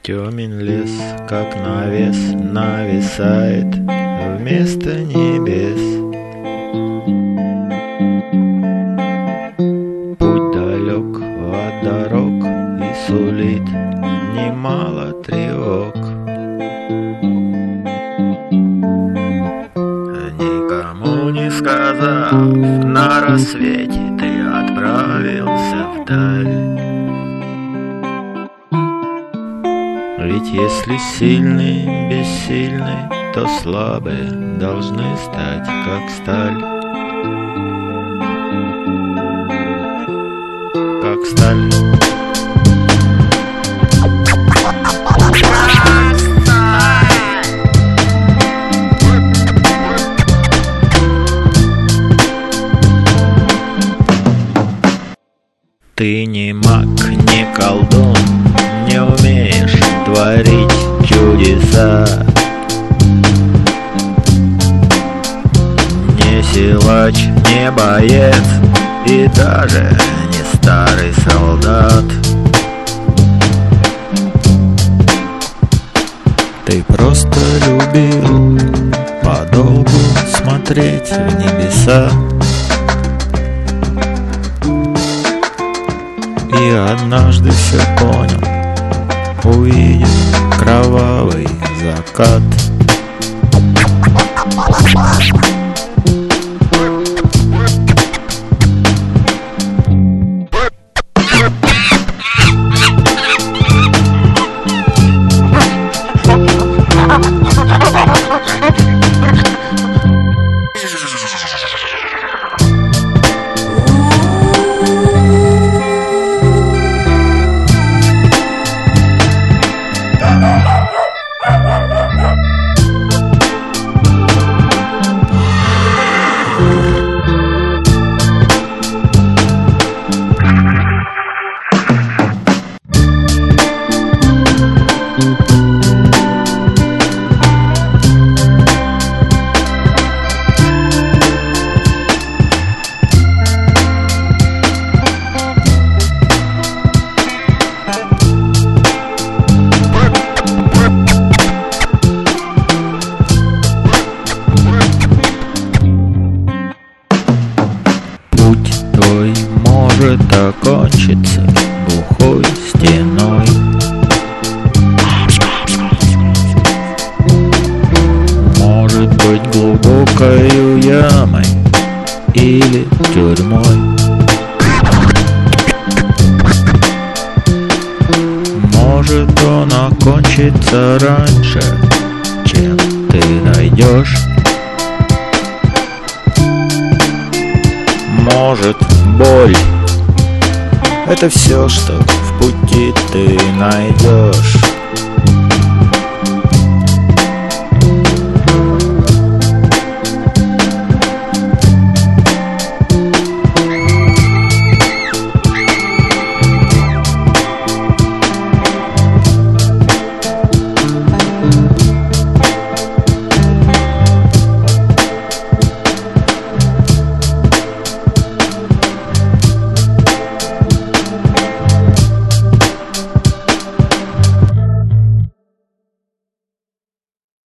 Темен лес, как навес, нависает вместо небес. Путь далек от дорог и сулит немало тревог. Никому не сказав, на рассвете ты отправился вдаль. Ведь если сильный бессильны, то слабые должны стать как сталь. Как сталь. Ты не маг, не колдун, не умеешь творить чудеса. Не силач, не боец и даже не старый солдат. Ты просто любил подолгу смотреть в небеса. И однажды все понял, увидев кровавый закат. Может окончиться глухой стеной. Может быть глубокою ямой или тюрьмой. Может он окончится раньше, чем ты найдешь. Может, боль — это все, что в пути ты найдешь.